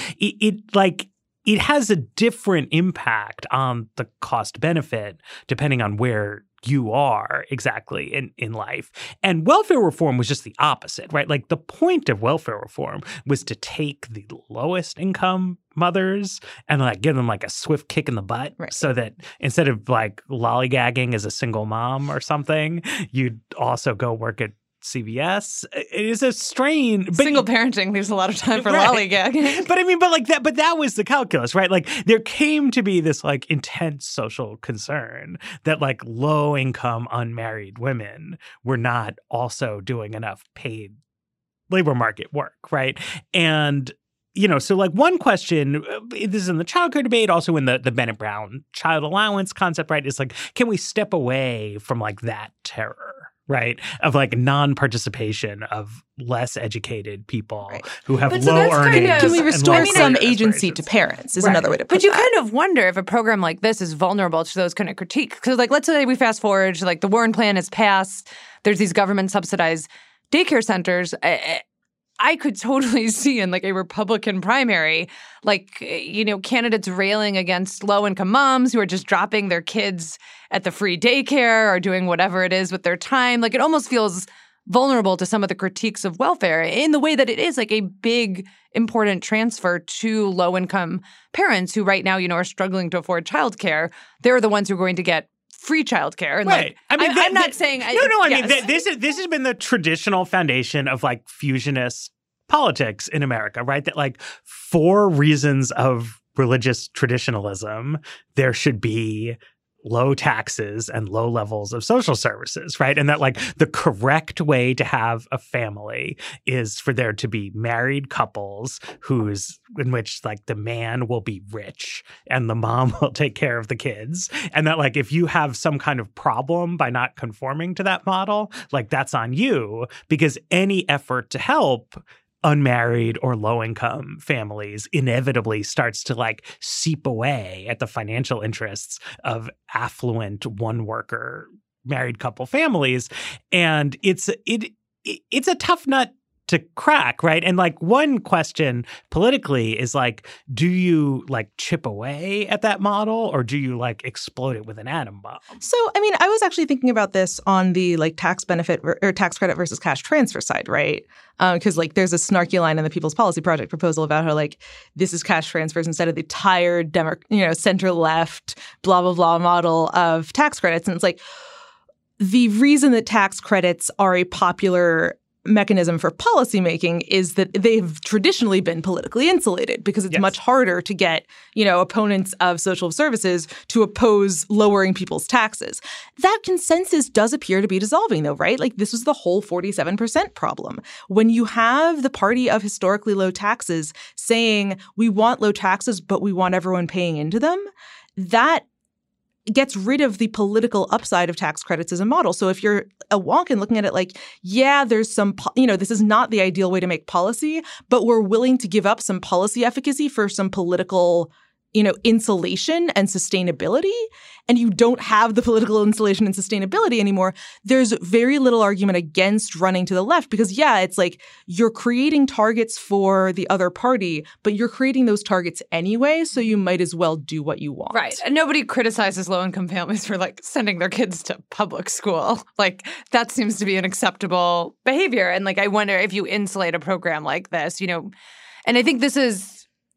it has a different impact on the cost benefit depending on where you are exactly in life. And welfare reform was just the opposite, right? The point of welfare reform was to take the lowest income mothers and give them a swift kick in the butt, right, so that instead of lollygagging as a single mom or something, you'd also go work at CVS. It is a strain. But single parenting leaves a lot of time for lollygagging. But that was the calculus, right? There came to be this intense social concern that low income unmarried women were not also doing enough paid labor market work, right? And so one question, this is in the childcare debate, also in the Bennett Brown child allowance concept, right, is can we step away from that terror, right, of non-participation of less educated people, right, who have low earnings. Can we restore some agency to parents is another way to put it. But you kind of wonder if a program like this is vulnerable to those kind of critiques. Because let's say we fast forward to the Warren plan is passed. There's these government subsidized daycare centers. I could totally see in a Republican primary, candidates railing against low-income moms who are just dropping their kids at the free daycare or doing whatever it is with their time. It almost feels vulnerable to some of the critiques of welfare in the way that it is a big, important transfer to low-income parents who right now, are struggling to afford childcare. They're the ones who are going to get free childcare. And right. I'm not saying... This has been the traditional foundation of fusionist politics in America, right? That for reasons of religious traditionalism, there should be low taxes and low levels of social services, right? And that the correct way to have a family is for there to be married couples in which the man will be rich and the mom will take care of the kids. And that if you have some kind of problem by not conforming to that model, that's on you, because any effort to help unmarried or low-income families inevitably starts to seep away at the financial interests of affluent one-worker married couple families. And it's a tough nut to crack, right? And one question politically is do you chip away at that model, or do you explode it with an atom bomb? So, I was actually thinking about this on the tax benefit or tax credit versus cash transfer side, right? Because there's a snarky line in the People's Policy Project proposal about how this is cash transfers instead of the tired center left blah blah blah model of tax credits, and it's the reason that tax credits are a popular mechanism for policymaking is that they've traditionally been politically insulated because it's much harder to get, opponents of social services to oppose lowering people's taxes. That consensus does appear to be dissolving, though, right? This was the whole 47% problem. When you have the party of historically low taxes saying we want low taxes, but we want everyone paying into them, that gets rid of the political upside of tax credits as a model. So if you're a wonk and looking at it there's some, this is not the ideal way to make policy, but we're willing to give up some policy efficacy for some political insulation and sustainability, and you don't have the political insulation and sustainability anymore, there's very little argument against running to the left because, it's like you're creating targets for the other party, but you're creating those targets anyway, so you might as well do what you want. Right. And nobody criticizes low-income families for, sending their kids to public school. That seems to be an acceptable behavior. And, I wonder if you insulate a program like this, and I think this is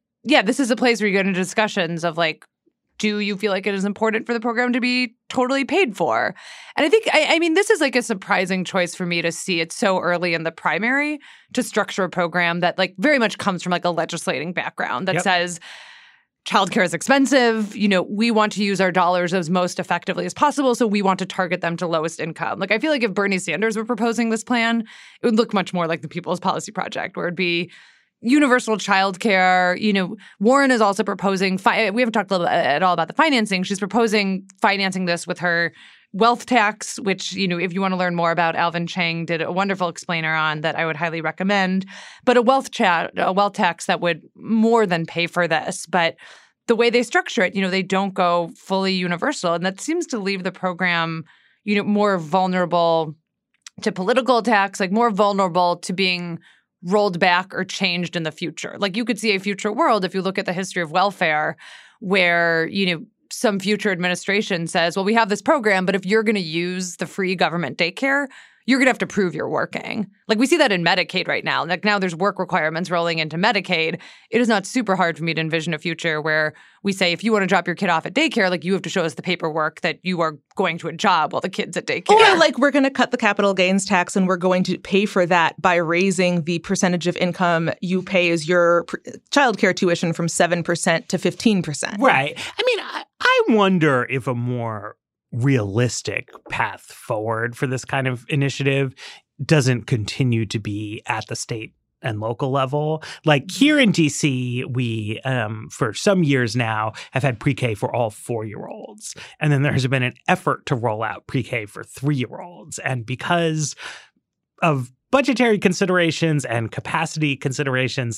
a place where you get into discussions of do you feel like it is important for the program to be totally paid for? And I think, this is a surprising choice for me to see it so early in the primary to structure a program that very much comes from a legislating background that says childcare is expensive. We want to use our dollars as most effectively as possible. So we want to target them to lowest income. I feel like if Bernie Sanders were proposing this plan, it would look much more like the People's Policy Project, where it'd be universal childcare. Warren is also proposing, we haven't talked at all about the financing. She's proposing financing this with her wealth tax, which, if you want to learn more about, Alvin Chang did a wonderful explainer on that I would highly recommend. But a wealth tax that would more than pay for this. But the way they structure it, they don't go fully universal. And that seems to leave the program, more vulnerable to political attacks, more vulnerable to being rolled back or changed in the future. You could see a future world if you look at the history of welfare where, some future administration says, well, we have this program, but if you're going to use the free government daycare, you're going to have to prove you're working. We see that in Medicaid right now. Now there's work requirements rolling into Medicaid. It is not super hard for me to envision a future where we say, if you want to drop your kid off at daycare, you have to show us the paperwork that you are going to a job while the kid's at daycare. Or we're going to cut the capital gains tax and we're going to pay for that by raising the percentage of income you pay as your childcare tuition from 7% to 15%. Right. I wonder if a more realistic path forward for this kind of initiative doesn't continue to be at the state and local level. Here in DC, we, for some years now, have had pre-K for all 4-year-olds. And then there's been an effort to roll out pre-K for 3-year-olds. And because of budgetary considerations and capacity considerations,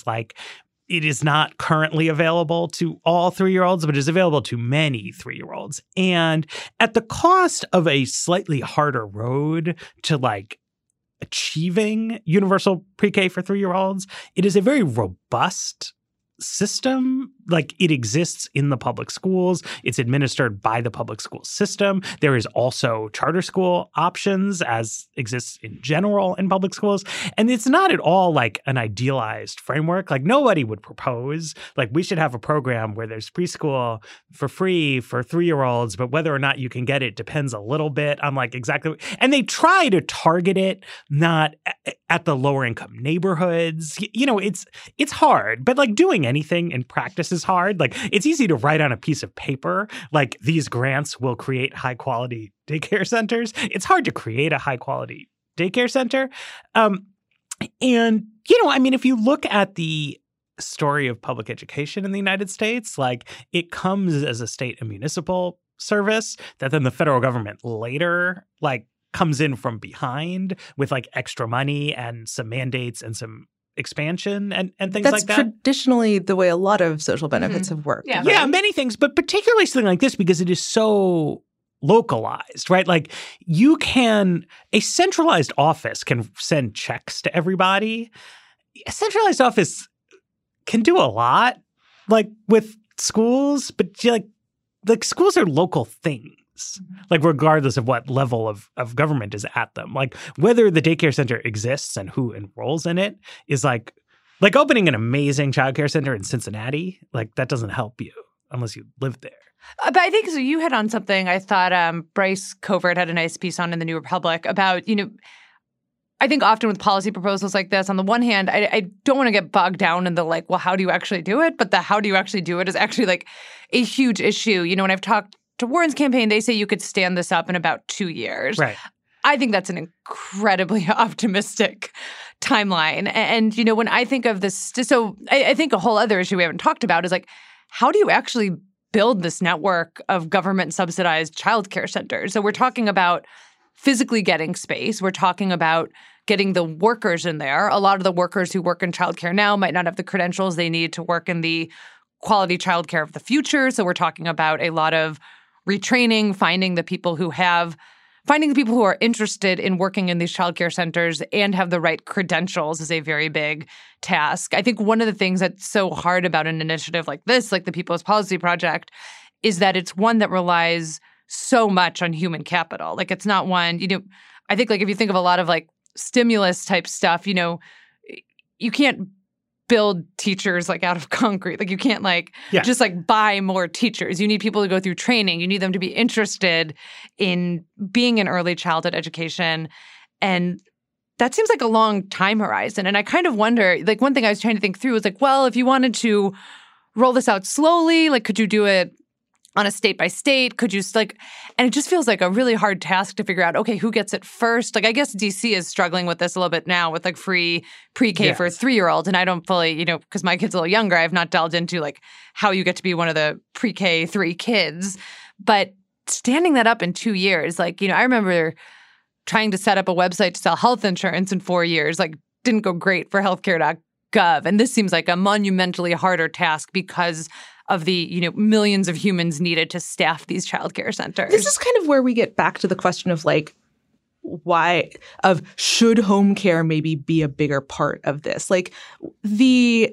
it is not currently available to all 3-year-olds, but is available to many 3-year-olds. And at the cost of a slightly harder road to achieving universal pre-K for 3-year-olds, it is a very robust system. It exists in the public schools. It's administered by the public school system. There is also charter school options, as exists in general in public schools. And it's not at all an idealized framework. Nobody would propose, we should have a program where there's preschool for free for 3-year-olds, but whether or not you can get it depends a little bit on exactly. And they try to target it not at the lower income neighborhoods. It's hard, but doing anything in practice is hard. It's easy to write on a piece of paper, these grants will create high quality daycare centers. It's hard to create a high quality daycare center. And, if you look at the story of public education in the United States, it comes as a state and municipal service that then the federal government later, comes in from behind with extra money and some mandates and some expansion and things like that. That's traditionally the way a lot of social benefits have worked. Yeah, right? Many things, but particularly something like this because it is so localized, right? A centralized office can send checks to everybody. A centralized office can do a lot, with schools, but schools are local things. Regardless of what level of government is at them. Whether the daycare center exists and who enrolls in it is opening an amazing childcare center in Cincinnati. That doesn't help you unless you live there. But I think so. You hit on something I thought Bryce Covert had a nice piece on in the New Republic about, I think often with policy proposals like this, on the one hand, I don't want to get bogged down in the well, how do you actually do it? But the how do you actually do it is actually a huge issue. When I've talked to Warren's campaign, they say you could stand this up in about 2 years. Right. I think that's an incredibly optimistic timeline. And when I think of this, so I think a whole other issue we haven't talked about is how do you actually build this network of government-subsidized childcare centers? So we're talking about physically getting space. We're talking about getting the workers in there. A lot of the workers who work in childcare now might not have the credentials they need to work in the quality childcare of the future. So we're talking about a lot of retraining, finding the people who are interested in working in these childcare centers and have the right credentials is a very big task. I think one of the things that's so hard about an initiative like this, like the People's Policy Project, is that it's one that relies so much on human capital. Like it's not one, I think like if you think of a lot of like stimulus type stuff, you can't build teachers like out of concrete. Like you can't just like buy more teachers. You need people to go through training. You need them to be interested in being in early childhood education. And that seems like a long time horizon. And I kind of wonder, like one thing I was trying to think through was like, well, if you wanted to roll this out slowly, like could you do it on a state by state? Could you and it just feels like a really hard task to figure out, okay, who gets it first? Like I guess DC is struggling with this a little bit now with like free pre-K for 3-year-olds. And I don't fully, because my kid's a little younger, I've not delved into like how you get to be one of the pre-K 3 kids. But standing that up in 2 years, like, I remember trying to set up a website to sell health insurance in 4 years, like didn't go great for healthcare.gov. And this seems like a monumentally harder task because of the, millions of humans needed to staff these childcare centers. This is kind of where we get back to the question of like, should home care maybe be a bigger part of this? Like the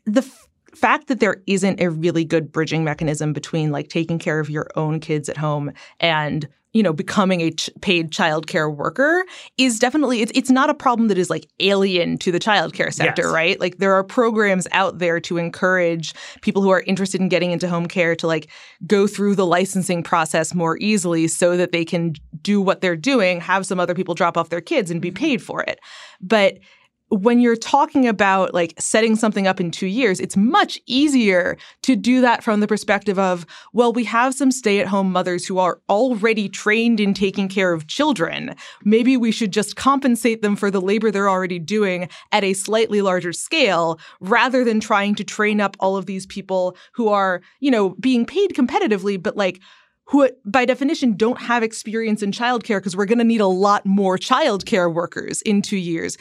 fact that there isn't a really good bridging mechanism between like taking care of your own kids at home and becoming a paid childcare worker is definitely, it's not a problem that is like alien to the childcare sector, right? Like there are programs out there to encourage people who are interested in getting into home care to like go through the licensing process more easily so that they can do what they're doing, have some other people drop off their kids and be paid for it. But when you're talking about like setting something up in 2 years, it's much easier to do that from the perspective of, well, we have some stay-at-home mothers who are already trained in taking care of children. Maybe we should just compensate them for the labor they're already doing at a slightly larger scale rather than trying to train up all of these people who are, being paid competitively, but like who by definition don't have experience in childcare because we're going to need a lot more childcare workers in 2 years.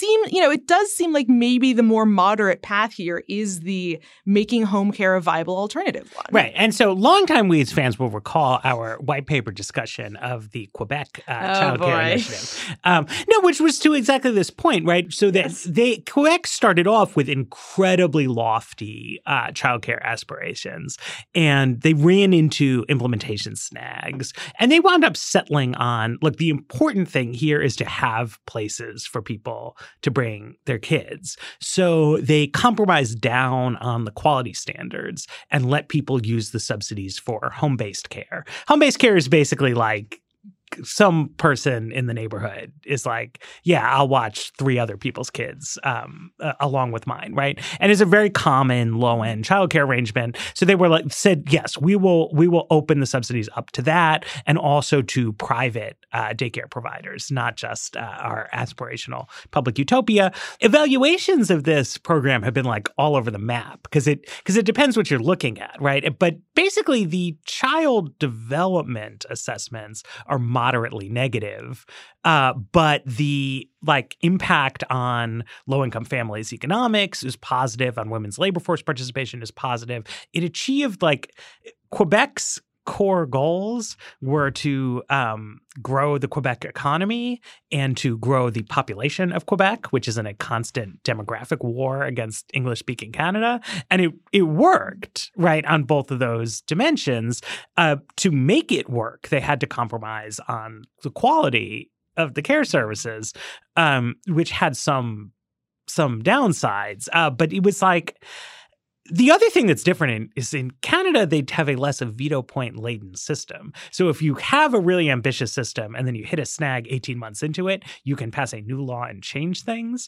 It does seem like maybe the more moderate path here is the making home care a viable alternative one. Right. And so longtime Weeds fans will recall our white paper discussion of the Quebec childcare initiative. Which was to exactly this point, right? So that Quebec started off with incredibly lofty childcare aspirations, and they ran into implementation snags. And they wound up settling on, look, the important thing here is to have places for people to bring their kids. So they compromised down on the quality standards and let people use the subsidies for home-based care. Home-based care is basically like some person in the neighborhood is like, yeah, I'll watch 3 other people's kids along with mine, right? And it's a very common low-end childcare arrangement. So they were said, yes, we will open the subsidies up to that and also to private daycare providers, not just our aspirational public utopia. Evaluations of this program have been like all over the map because it depends what you're looking at, right? But basically, the child development assessments are moderately negative, but the impact on low-income families' economics is positive, on women's labor force participation is positive. It achieved Quebec's core goals were to grow the Quebec economy and to grow the population of Quebec, which is in a constant demographic war against English-speaking Canada. And it worked, right, on both of those dimensions. To make it work, they had to compromise on the quality of the care services, which had some downsides. But it was like... The other thing that's different is in Canada, they have a less veto point laden system. So if you have a really ambitious system and then you hit a snag 18 months into it, you can pass a new law and change things.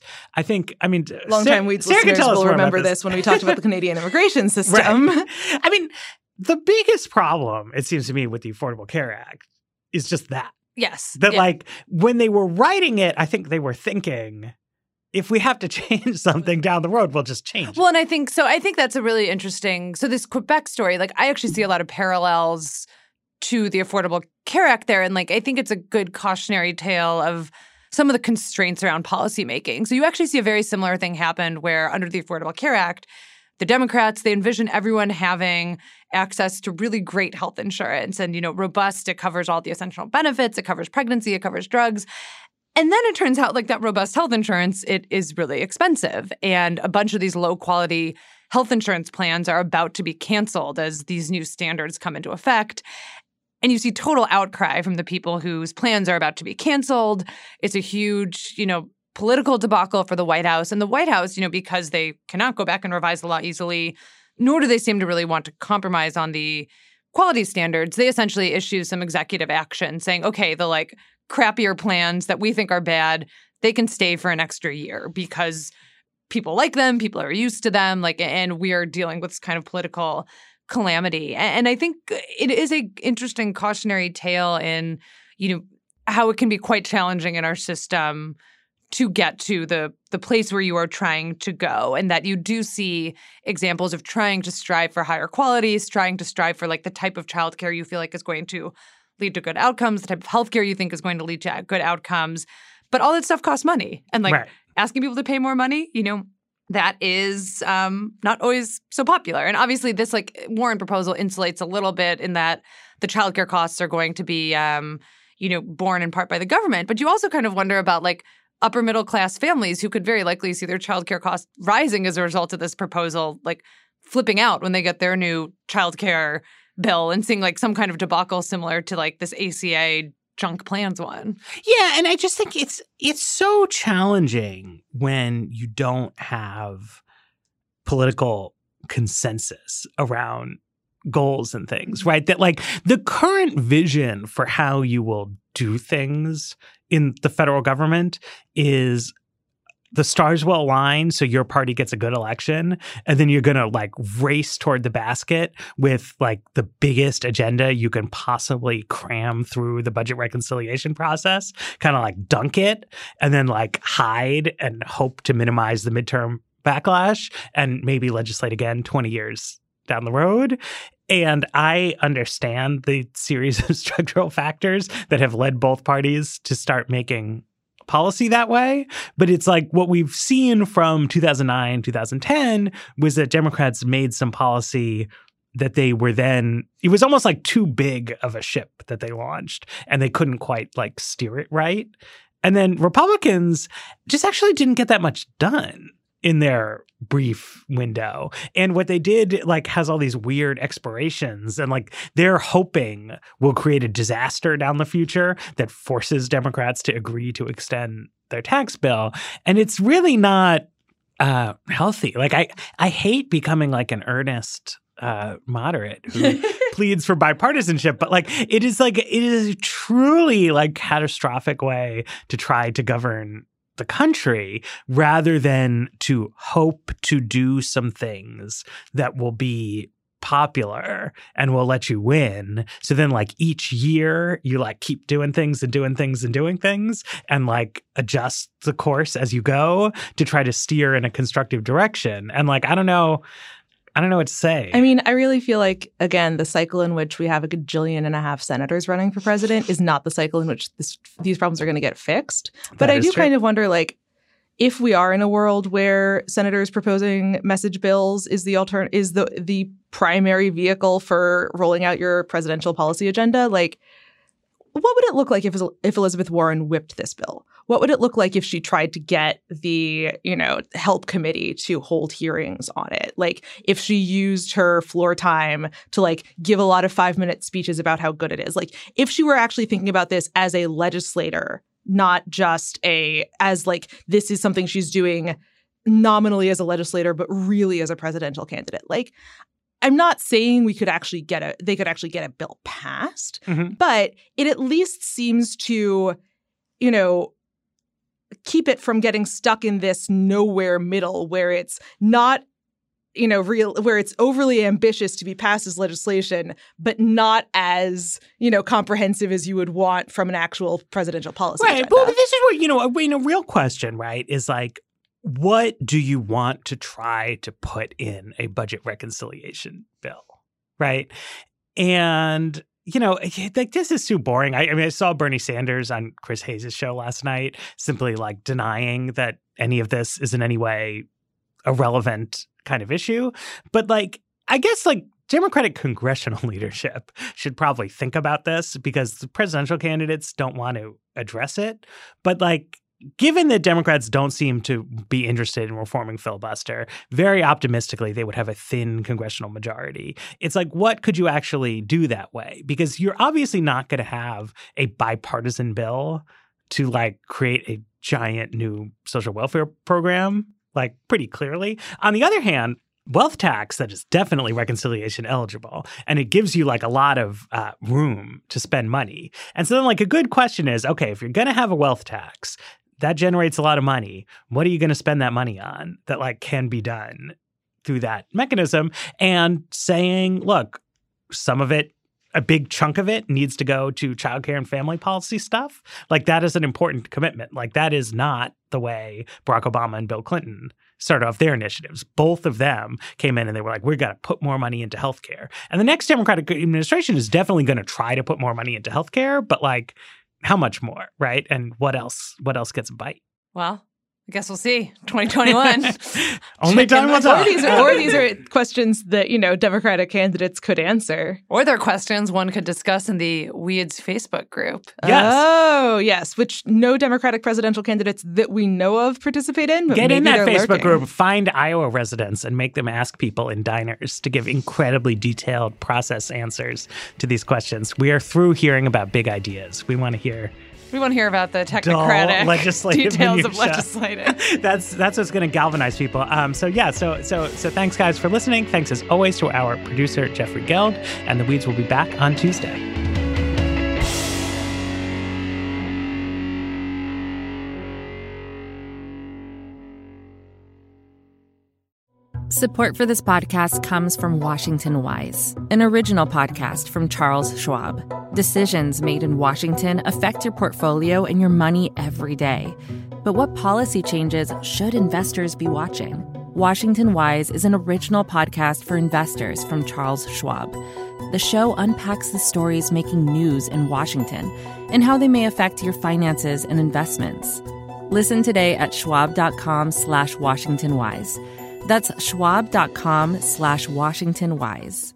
Longtime Weeds listeners will remember this when we talked about the Canadian immigration system. Right. The biggest problem, it seems to me, with the Affordable Care Act is just that. Yes. That when they were writing it, I think they were thinking, if we have to change something down the road, we'll just change it. Well, and I think that's a really interesting – so this Quebec story, I actually see a lot of parallels to the Affordable Care Act there. And, I think it's a good cautionary tale of some of the constraints around policymaking. So you actually see a very similar thing happen where under the Affordable Care Act, the Democrats, they envision everyone having access to really great health insurance and, robust. It covers all the essential benefits. It covers pregnancy. It covers drugs. And then it turns out like that robust health insurance, it is really expensive. And a bunch of these low quality health insurance plans are about to be canceled as these new standards come into effect. And you see total outcry from the people whose plans are about to be canceled. It's a huge, political debacle for the White House. And the White House, because they cannot go back and revise the law easily, nor do they seem to really want to compromise on the quality standards, they essentially issue some executive action saying, okay, the crappier plans that we think are bad, they can stay for an extra year because people like them, people are used to them, and we are dealing with this kind of political calamity. And I think it is a interesting cautionary tale in, how it can be quite challenging in our system to get to the place where you are trying to go, and that you do see examples of trying to strive for higher qualities, trying to strive for the type of childcare you feel like is going to lead to good outcomes, the type of healthcare you think is going to lead to good outcomes. But all that stuff costs money. And right. Asking people to pay more money, that is not always so popular. And obviously this Warren proposal insulates a little bit in that the childcare costs are going to be, borne in part by the government. But you also kind of wonder about upper middle class families who could very likely see their childcare costs rising as a result of this proposal, flipping out when they get their new childcare bill and seeing some kind of debacle similar to this ACA junk plans one. Yeah, and I just think it's so challenging when you don't have political consensus around goals and things, right? That the current vision for how you will do things in the federal government is the stars will align so your party gets a good election, and then you're going to race toward the basket with the biggest agenda you can possibly cram through the budget reconciliation process, kind of dunk it and then hide and hope to minimize the midterm backlash and maybe legislate again 20 years down the road. And I understand the series of structural factors that have led both parties to start making policy that way. But it's what we've seen from 2009, 2010 was that Democrats made some policy that they were then, it was almost too big of a ship that they launched and they couldn't quite steer it right. And then Republicans just actually didn't get that much done in their brief window. And what they did has all these weird expirations and they're hoping will create a disaster down the future that forces Democrats to agree to extend their tax bill. And it's really not healthy. I hate becoming an earnest moderate who pleads for bipartisanship, but it is a truly catastrophic way to try to govern the country rather than to hope to do some things that will be popular and will let you win. So then each year you keep doing things and doing things and doing things and adjust the course as you go to try to steer in a constructive direction. And I don't know what to say. I mean, I really feel again, the cycle in which we have 1.5 gajillion senators running for president is not the cycle in which these problems are going to get fixed. But I do kind of wonder, if we are in a world where senators proposing message bills is the primary vehicle for rolling out your presidential policy agenda, what would it look like if Elizabeth Warren whipped this bill? What would it look like if she tried to get the, help committee to hold hearings on it? If she used her floor time to give a lot of 5-minute speeches about how good it is. If she were actually thinking about this as a legislator, not just this is something she's doing nominally as a legislator, but really as a presidential candidate. I'm not saying they could actually get a bill passed, but it at least seems to, keep it from getting stuck in this nowhere middle where it's not, where it's overly ambitious to be passed as legislation, but not as, comprehensive as you would want from an actual presidential policy agenda. Well, this is what, a real question, right, is what do you want to try to put in a budget reconciliation bill, right? And, this is too boring. I saw Bernie Sanders on Chris Hayes' show last night simply denying that any of this is in any way a relevant kind of issue. But like, I guess like Democratic congressional leadership should probably think about this because the presidential candidates don't want to address it. But like, given that Democrats don't seem to be interested in reforming filibuster, very optimistically, they would have a thin congressional majority. It's like, what could you actually do that way? Because you're obviously not going to have a bipartisan bill to like create a giant new social welfare program, like pretty clearly. On the other hand, wealth tax that is definitely reconciliation eligible, and it gives you like a lot of room to spend money. And so then like a good question is, okay, if you're going to have a wealth tax, that generates a lot of money. What are you going to spend that money on that like can be done through that mechanism? And saying, look, some of it, a big chunk of it needs to go to childcare and family policy stuff. Like that is an important commitment. Like that is not the way Barack Obama and Bill Clinton started off their initiatives. Both of them came in and they were like, we're going to put more money into healthcare. And the next Democratic administration is definitely going to try to put more money into healthcare, but like, how much more, right? And what else gets a bite? Well, I guess we'll see. 2021. Only time will tell. Or these are questions that, you know, Democratic candidates could answer. Or they're questions one could discuss in the Weeds Facebook group. Yes. Oh, yes. Which no Democratic presidential candidates that we know of participate in. But get in that Facebook lurking. group, find Iowa residents, and make them ask people in diners to give incredibly detailed process answers to these questions. We are through hearing about big ideas. We want to hear about the technocratic details of legislating. That's what's going to galvanize people. So thanks guys for listening. Thanks as always to our producer Jeffrey Geld, and the Weeds will be back on Tuesday. Support for this podcast comes from Washington Wise, an original podcast from Charles Schwab. Decisions made in Washington affect your portfolio and your money every day. But what policy changes should investors be watching? Washington Wise is an original podcast for investors from Charles Schwab. The show unpacks the stories making news in Washington and how they may affect your finances and investments. Listen today at schwab.com/WashingtonWise. That's schwab.com/WashingtonWise.